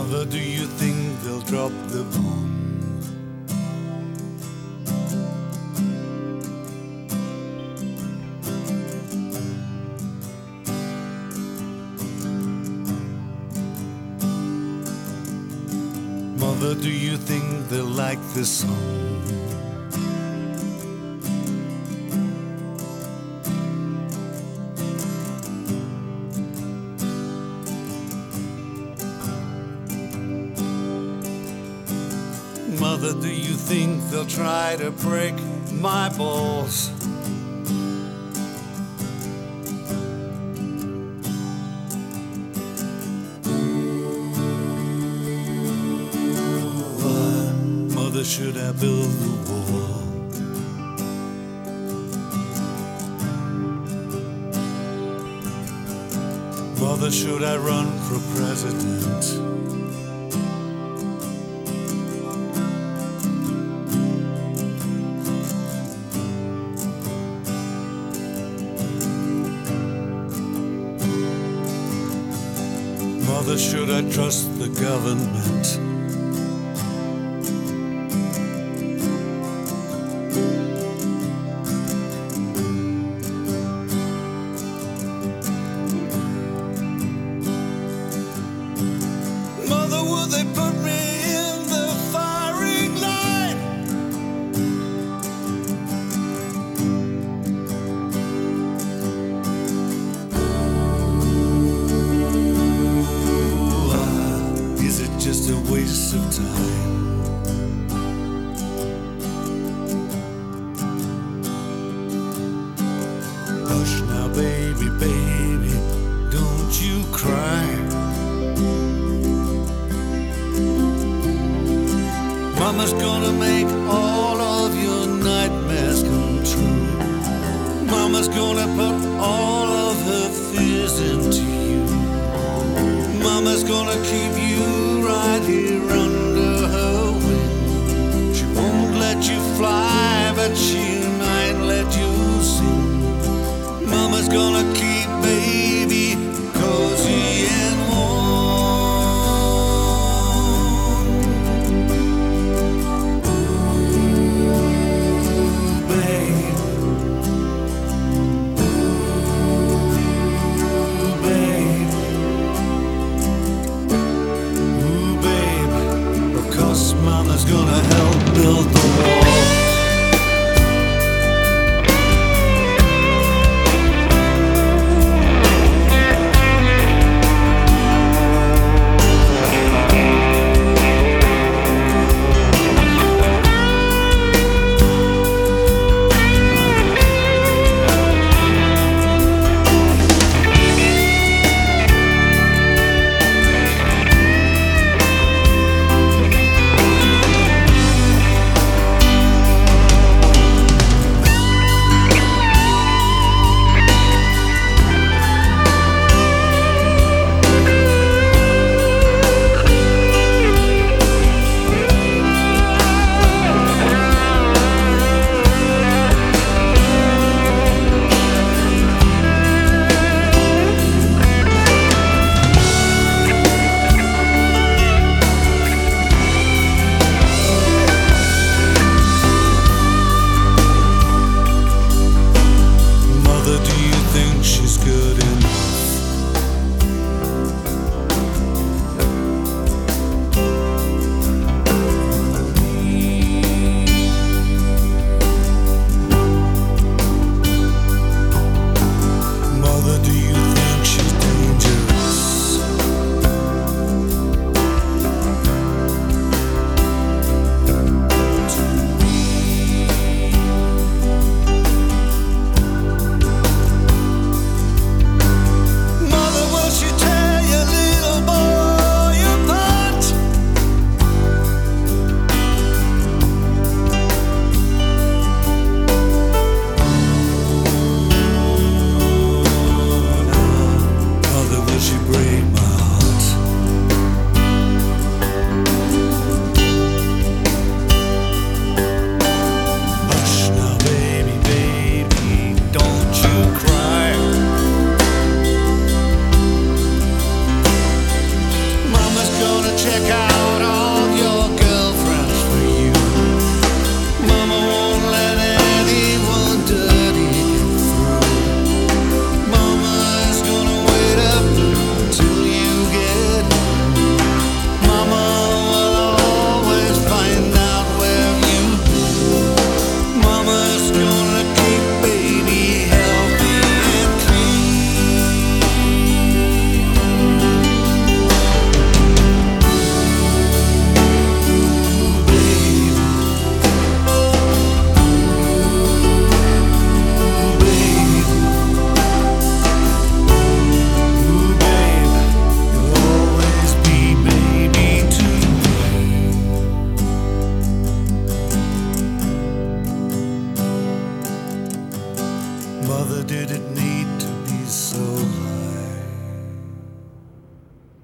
Mother, do you think they'll drop the bomb? Mother, do you think they'll like this song? Mother, do you think they'll try to break my balls? Mother, should I build the wall? Mother, should I run for president? Mother, should I trust the government? Mother, would they put me in the firing line? Is it just a waste of time? Hush now, baby, baby, don't you cry. Mama's gonna make all of your nightmares come true. Mama's gonna put all of her fears into you. Mama's gonna keep you right here under her wing. She won't let you fly, but she might let you sing. Mama's gonna keep baby cozy and warm. Ooh, babe. Ooh, babe. Ooh, babe. Because Mama's gonna help build the wall. check out